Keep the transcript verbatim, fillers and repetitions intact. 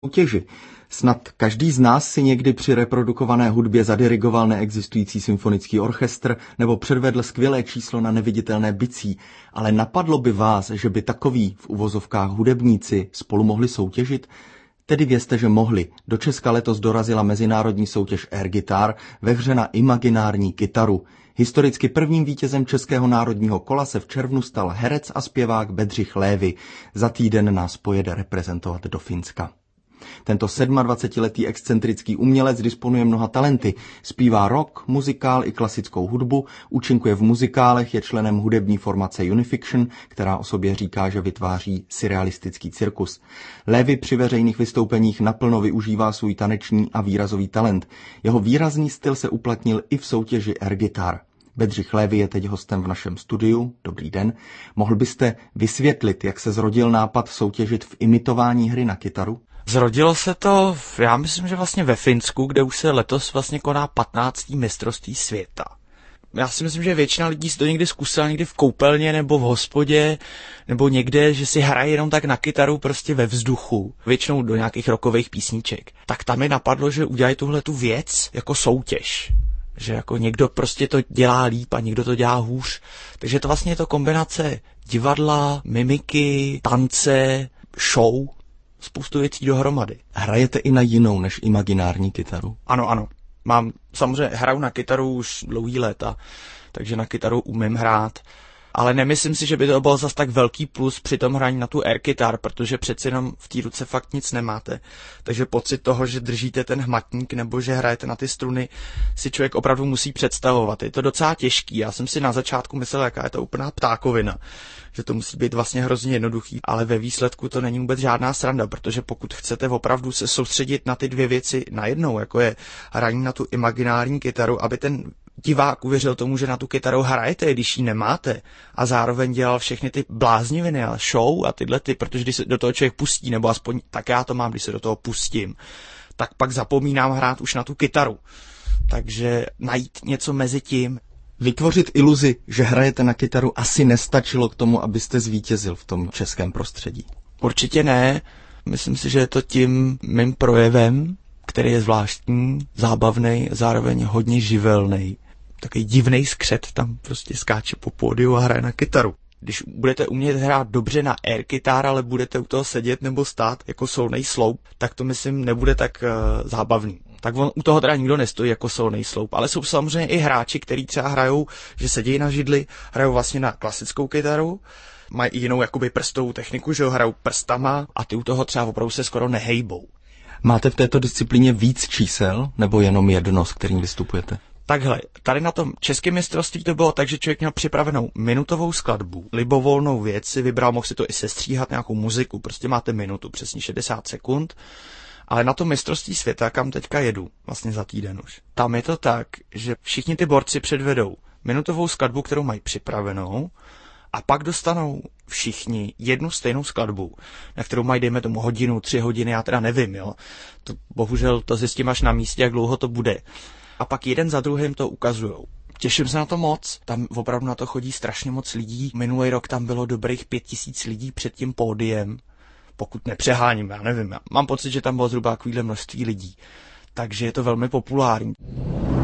soutěži. Snad každý z nás si někdy při reprodukované hudbě zadirigoval neexistující symfonický orchestr nebo předvedl skvělé číslo na neviditelné bicí, ale napadlo by vás, že by takoví v uvozovkách hudebníci spolu mohli soutěžit? Tedy vězte, že mohli. Do Česka letos dorazila mezinárodní soutěž Air Guitar ve hře na imaginární kytaru. Historicky prvním vítězem Českého národního kola se v červnu stal herec a zpěvák Bedřich Lévy. Za týden nás pojede reprezentovat do Finska. Tento sedmadvacetiletý excentrický umělec disponuje mnoha talenty. Zpívá rock, muzikál i klasickou hudbu, účinkuje v muzikálech, je členem hudební formace Unifiction, která o sobě říká, že vytváří surrealistický cirkus. Lévy při veřejných vystoupeních naplno využívá svůj taneční a výrazový talent. Jeho výrazný styl se uplatnil i v soutěži Air Guitar. Bedřich Lévy je teď hostem v našem studiu. Dobrý den. Mohl byste vysvětlit, jak se zrodil nápad soutěžit v imitování hry na kytaru? Zrodilo se to, já myslím, že vlastně ve Finsku, kde už se letos vlastně koná patnácté mistrovství světa. Já si myslím, že většina lidí si to někdy zkusila, někdy v koupelně nebo v hospodě, nebo někde, že si hraje jenom tak na kytaru prostě ve vzduchu, většinou do nějakých rockových písniček. Tak tam mi napadlo, že udělají tuhle tu věc jako soutěž. Že jako někdo prostě to dělá líp a někdo to dělá hůř. Takže to vlastně je to kombinace divadla, mimiky, tance, show, spoustu věcí dohromady. Hrajete i na jinou než imaginární kytaru? Ano, ano. Mám, samozřejmě hraju na kytaru už dlouhý léta, takže na kytaru umím hrát. Ale nemyslím si, že by to byl zas tak velký plus při tom hraní na tu air guitar, protože přeci jenom v té ruce fakt nic nemáte. Takže pocit toho, že držíte ten hmatník nebo že hrajete na ty struny, si člověk opravdu musí představovat. Je to docela těžký. Já jsem si na začátku myslel, jaká je to úplná ptákovina, že to musí být vlastně hrozně jednoduchý, ale ve výsledku to není vůbec žádná sranda, protože pokud chcete opravdu se soustředit na ty dvě věci najednou, jako je hraní na tu imaginární kytaru, aby ten divák uvěřil tomu, že na tu kytaru hrajete, když ji nemáte, a zároveň dělal všechny ty blázniviny a show a tyhle ty, protože když se do toho člověk pustí, nebo aspoň tak já to mám, když se do toho pustím, tak pak zapomínám hrát už na tu kytaru. Takže najít něco mezi tím. Vytvořit iluzi, že hrajete na kytaru, asi nestačilo k tomu, abyste zvítězil v tom českém prostředí. Určitě ne. Myslím si, že je to tím mým projevem, který je zvláštní, zábavný, zároveň hodně živelný. Takový divnej skřet tam prostě skáče po pódiu a hraje na kytaru. Když budete umět hrát dobře na air guitar, ale budete u toho sedět nebo stát jako solnej sloup, tak to myslím nebude tak uh, zábavný. Tak on u toho teda nikdo nestojí jako solnej sloup, ale jsou samozřejmě i hráči, kteří třeba hrajou, že sedí na židli, hrajou vlastně na klasickou kytaru, mají i jinou jakoby prstovou techniku, že ho hrajou prstama a ty u toho třeba opravdu se skoro nehejbou. Máte v této disciplíně víc čísel nebo jenom jedno, s kterým vystupujete? Takhle, tady na tom českém mistrovství to bylo tak, že člověk měl připravenou minutovou skladbu, libovolnou věc si vybral, mohl si to i sestříhat nějakou muziku, prostě máte minutu, přesně šedesát sekund, ale na tom mistrovství světa, kam teďka jedu, vlastně za týden už, tam je to tak, že všichni ty borci předvedou minutovou skladbu, kterou mají připravenou, a pak dostanou všichni jednu stejnou skladbu, na kterou mají, dejme tomu, hodinu, tři hodiny, já teda nevím, jo. To, bohužel to zjistím až na místě, jak dlouho to bude. A pak jeden za druhým to ukazujou. Těším se na to moc, tam opravdu na to chodí strašně moc lidí. Minulý rok tam bylo dobrých pět tisíc lidí před tím pódiem, pokud nepřeháním, já nevím. Já mám pocit, že tam bylo zhruba takovýhle množství lidí. Takže je to velmi populární.